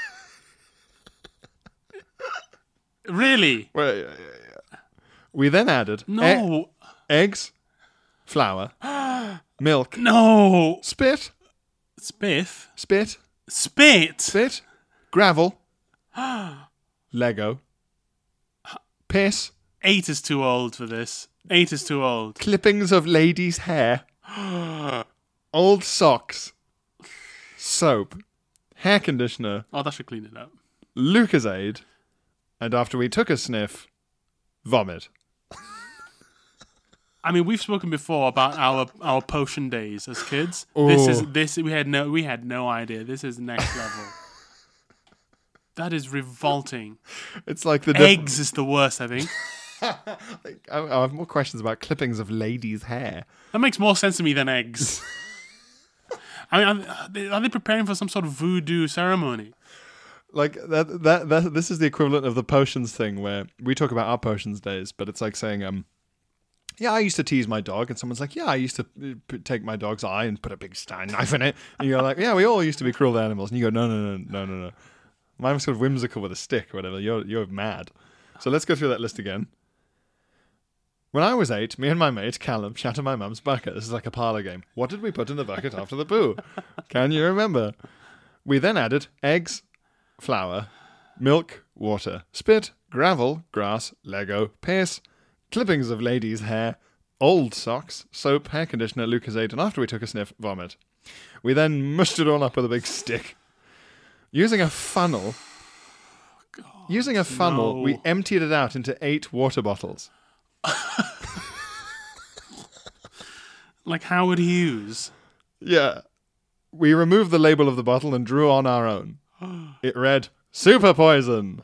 Really? Well, yeah, yeah, yeah. We then added No. e- eggs, flour, milk, No. spit, Spiff? spit, Spit? spit, gravel, Lego, piss, Eight is too old for this. Eight is too old. clippings of ladies' hair, old socks, soap, hair conditioner, Oh, that should clean it up. Lucozade, and after we took a sniff, vomit. I mean, we've spoken before about our our potion days as kids. This is Ooh. this we had no we had no idea. This is next level. That is revolting. It's like the diff- Eggs is the worst, I think. I, I have more questions about clippings of ladies' hair. That makes more sense to me than eggs. I mean, are they, are they preparing for some sort of voodoo ceremony? Like that, that, that. This is the equivalent of the potions thing, where we talk about our potions days, but it's like saying, um, yeah, I used to tease my dog, and someone's like, yeah, I used to uh, p- take my dog's eye and put a big stein knife in it, and you're like, yeah, we all used to be cruel to animals, and you go, no, no, no, no, no, no. Mine was sort of whimsical with a stick or whatever. You're you're mad. So let's go through that list again. When I was eight, me and my mate Callum shat in my mum's bucket. This is like a parlour game. What did we put in the bucket after the poo? Can you remember? We then added eggs, flour, milk, water, spit, gravel, grass, Lego, piss, clippings of ladies' hair, old socks, soap, hair conditioner, Lucozade, and after we took a sniff, vomit. We then mushed it all up with a big stick. Using a funnel, God, using a funnel, no. we emptied it out into eight water bottles. Like Howard Hughes. Yeah. We removed the label of the bottle and drew on our own. It read, Super Poison.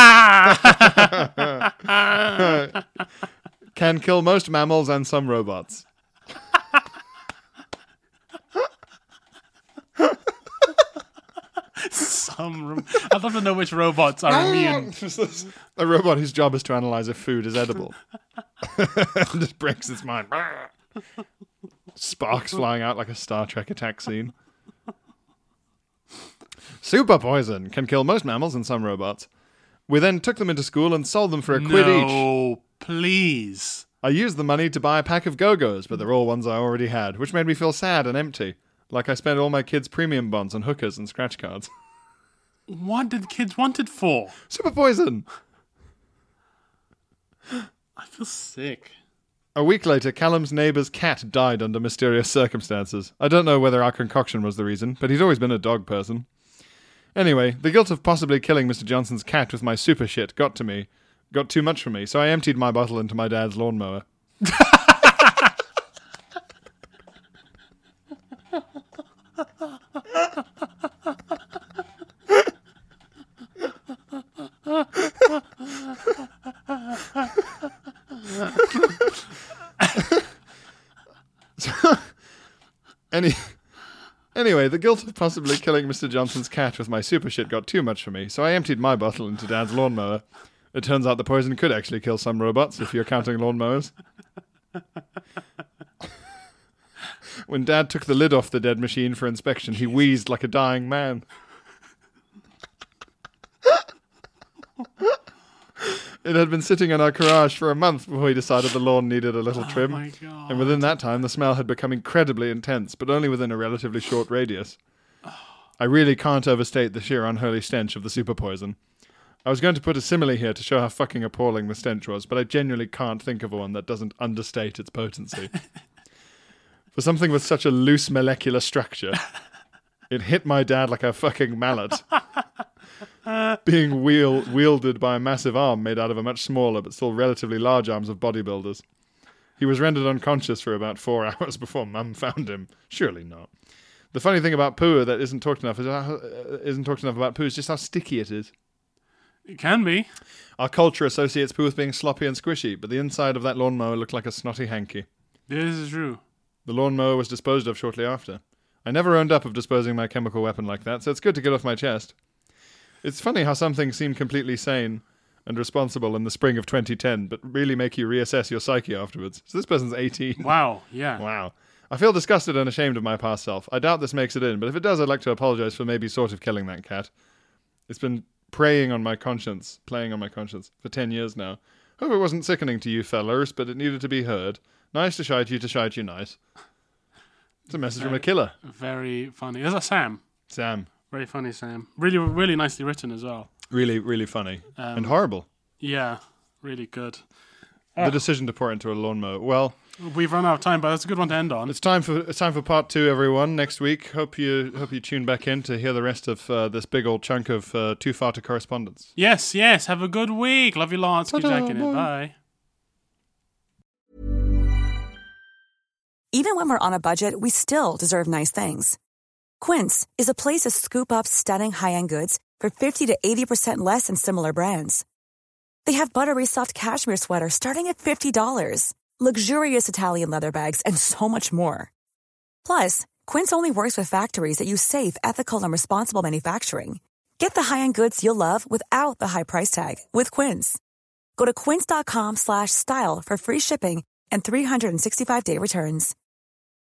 Can kill most mammals and some robots. Some. Ro- I'd love to know which robots are immune. A robot whose job is to analyze if food is edible. Just breaks its mind. Sparks flying out like a Star Trek attack scene. Super Poison can kill most mammals and some robots. We then took them into school and sold them for a quid each. No, please. I used the money to buy a pack of Go-Go's, but they're all ones I already had, which made me feel sad and empty. Like I spent all my kids' premium bonds on hookers and scratch cards. What did the kids want it for? Super Poison! I feel sick. A week later, Callum's neighbour's cat died under mysterious circumstances. I don't know whether our concoction was the reason, but he's always been a dog person. Anyway, the guilt of possibly killing Mister Johnson's cat with my super shit got to me. Got too much for me, so I emptied my bottle into my dad's lawnmower. Any, anyway, the guilt of possibly killing Mister Johnson's cat with my super shit got too much for me, so I emptied my bottle into Dad's lawnmower. It turns out the poison could actually kill some robots, if you're counting lawnmowers. When Dad took the lid off the dead machine for inspection, he wheezed like a dying man. It had been sitting in our garage for a month before we decided the lawn needed a little trim. Oh my God. And within that time, the smell had become incredibly intense, but only within a relatively short radius. I really can't overstate the sheer unholy stench of the super poison. I was going to put a simile here to show how fucking appalling the stench was, but I genuinely can't think of one that doesn't understate its potency. For something with such a loose molecular structure, it hit my dad like a fucking mallet. being wheel- wielded by a massive arm made out of a much smaller but still relatively large arms of bodybuilders. He was rendered unconscious for about four hours before Mum found him. Surely not. The funny thing about poo that isn't talked enough is how, uh, isn't talked enough about poo is just how sticky it is. It can be. Our culture associates poo with being sloppy and squishy, but the inside of that lawnmower looked like a snotty hanky. This is true. The lawnmower was disposed of shortly after. I never owned up of disposing my chemical weapon like that, so it's good to get off my chest. It's funny how some things seem completely sane and responsible in the spring of twenty ten, but really make you reassess your psyche afterwards. So this person's eighteen. Wow, yeah. Wow. I feel disgusted and ashamed of my past self. I doubt this makes it in, but if it does, I'd like to apologize for maybe sort of killing that cat. It's been preying on my conscience, playing on my conscience, for ten years now. Hope it wasn't sickening to you fellers, but it needed to be heard. Nice to shite you to shite you nice. It's a message very, from a killer. Very funny. Is that Sam? Sam. Very funny, Sam. Really, really nicely written as well. Really, really funny. Um, and horrible. Yeah, really good. The decision to pour into a lawnmower. Well, we've run out of time, but that's a good one to end on. It's time for it's time for part two, everyone. Next week, hope you hope you tune back in to hear the rest of uh, this big old chunk of uh, Too Far to Correspondence. Yes, yes. Have a good week. Love you lots. Keep jacking it. Bye. Even when we're on a budget, we still deserve nice things. Quince is a place to scoop up stunning high-end goods for fifty to eighty percent less than similar brands. They have buttery soft cashmere sweaters starting at fifty dollars, luxurious Italian leather bags, and so much more. Plus, Quince only works with factories that use safe, ethical, and responsible manufacturing. Get the high-end goods you'll love without the high price tag with Quince. Go to quince.com slash style for free shipping and three sixty-five day returns.